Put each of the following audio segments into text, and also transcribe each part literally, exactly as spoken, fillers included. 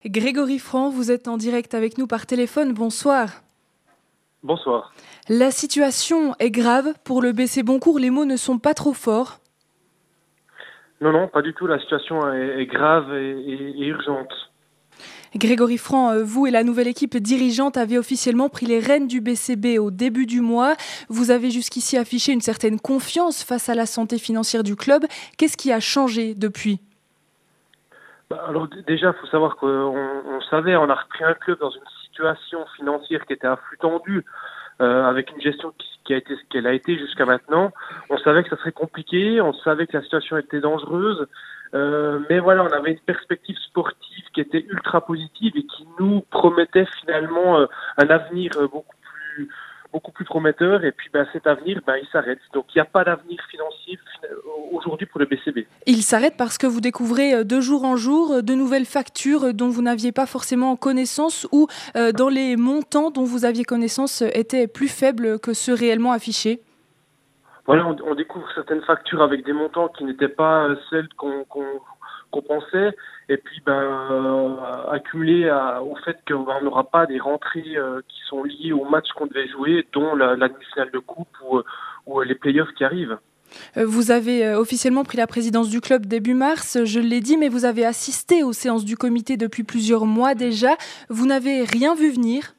Grégory Franc, vous êtes en direct avec nous par téléphone. Bonsoir. Bonsoir. La situation est grave pour le B C Boncourt. Les mots ne sont pas trop forts. Non, non, pas du tout. La situation est, est grave et, et, et urgente. Grégory Franc, vous et la nouvelle équipe dirigeante avez officiellement pris les rênes du B C B au début du mois. Vous avez jusqu'ici affiché une certaine confiance face à la santé financière du club. Qu'est-ce qui a changé depuis ? Bah, alors d- déjà, il faut savoir qu'on on savait, on a repris un club dans une situation financière qui était à flux tendu, euh, avec une gestion qui, qui a été ce qu'elle a été jusqu'à maintenant. On savait que ça serait compliqué, on savait que la situation était dangereuse, euh, mais voilà, on avait une perspective sportive qui était ultra positive et qui nous promettait finalement euh, un avenir euh, beaucoup plus beaucoup plus prometteur. Et puis ben, cet avenir, ben, il s'arrête. Donc il n'y a pas d'avenir financier fin- aujourd'hui pour le B C B. Il s'arrête parce que vous découvrez de jour en jour de nouvelles factures dont vous n'aviez pas forcément connaissance ou euh, dans les montants dont vous aviez connaissance étaient plus faibles que ceux réellement affichés. Voilà, on, on découvre certaines factures avec des montants qui n'étaient pas euh, celles qu'on qu'on qu'on pensait, et puis ben euh, accumulé à- au fait qu'on ben, n'aura pas des rentrées euh, qui sont liées au match qu'on devait jouer, dont la, la demi-finale de coupe ou, euh, ou les playoffs qui arrivent. Euh, Vous avez euh, officiellement pris la présidence du club début mars, je l'ai dit, mais vous avez assisté aux séances du comité depuis plusieurs mois déjà. Vous n'avez rien vu venir.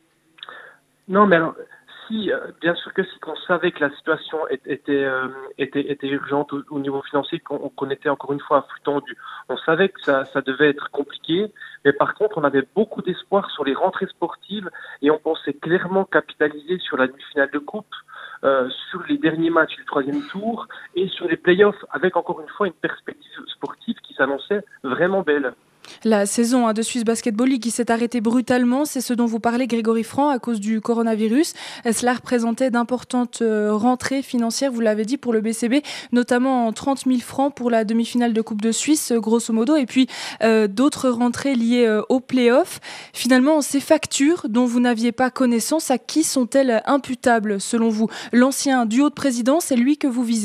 Non, mais alors, si, euh, bien sûr que si on savait que la situation est- était, euh, était, était urgente au, au niveau financier, qu'on qu'on était encore une fois à flux tendu, on savait que ça, ça devait être compliqué, mais par contre, on avait beaucoup d'espoir sur les rentrées sportives et on pensait clairement capitaliser sur la demi-finale de coupe, euh, sur les derniers matchs du troisième tour et sur les playoffs, avec encore une fois une perspective sportive qui s'annonçait vraiment belle. La saison hein, de Swiss Basketball League qui s'est arrêtée brutalement, c'est ce dont vous parlez Grégory Franc à cause du coronavirus. Euh, Cela représentait d'importantes euh, rentrées financières, vous l'avez dit, pour le B C B, notamment en trente mille francs pour la demi-finale de Coupe de Suisse, euh, grosso modo, et puis euh, d'autres rentrées liées euh, aux play-offs. Finalement, ces factures dont vous n'aviez pas connaissance, à qui sont-elles imputables selon vous ? L'ancien duo de présidence, c'est lui que vous visez ?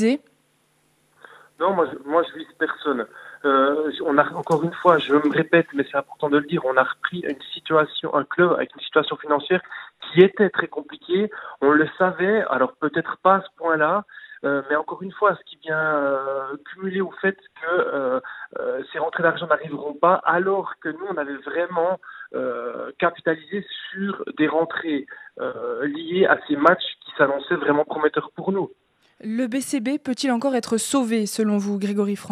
Non, moi je, moi je vise personne. Euh, on a encore une fois, je me répète, mais c'est important de le dire, on a repris une situation, un club avec une situation financière qui était très compliquée. On le savait, alors peut-être pas à ce point-là, euh, mais encore une fois, ce qui vient euh, cumuler au fait que euh, euh, ces rentrées d'argent n'arriveront pas, alors que nous on avait vraiment euh, capitalisé sur des rentrées euh, liées à ces matchs qui s'annonçaient vraiment prometteurs pour nous. Le B C B peut-il encore être sauvé selon vous, Grégory Franc ?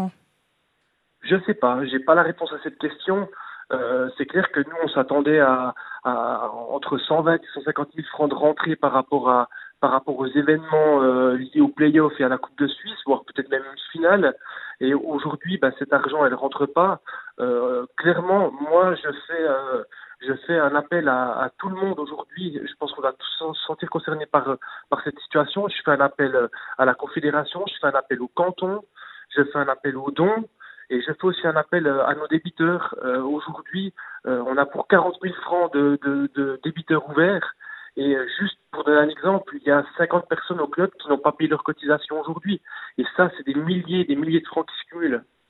Je sais pas, j'ai pas la réponse à cette question. Euh, c'est clair que nous, on s'attendait à, à entre cent vingt et cent cinquante mille francs de rentrée par rapport à par rapport aux événements euh, liés aux playoffs et à la Coupe de Suisse, voire peut-être même une finale. Et aujourd'hui, bah, cet argent, elle rentre pas. Euh, clairement, moi, je fais euh, je fais un appel à, à tout le monde aujourd'hui. Je pense qu'on va tous se sentir concernés par par cette situation. Je fais un appel à la Confédération, je fais un appel au canton, je fais un appel aux dons. Et je fais aussi un appel euh, à nos débiteurs. Euh, aujourd'hui, euh, on a pour quarante mille francs de, de, de débiteurs ouverts. Et euh, juste pour donner un exemple, il y a cinquante personnes au club qui n'ont pas payé leur cotisation aujourd'hui. Et ça, c'est des milliers et des milliers de francs qui se cumulent.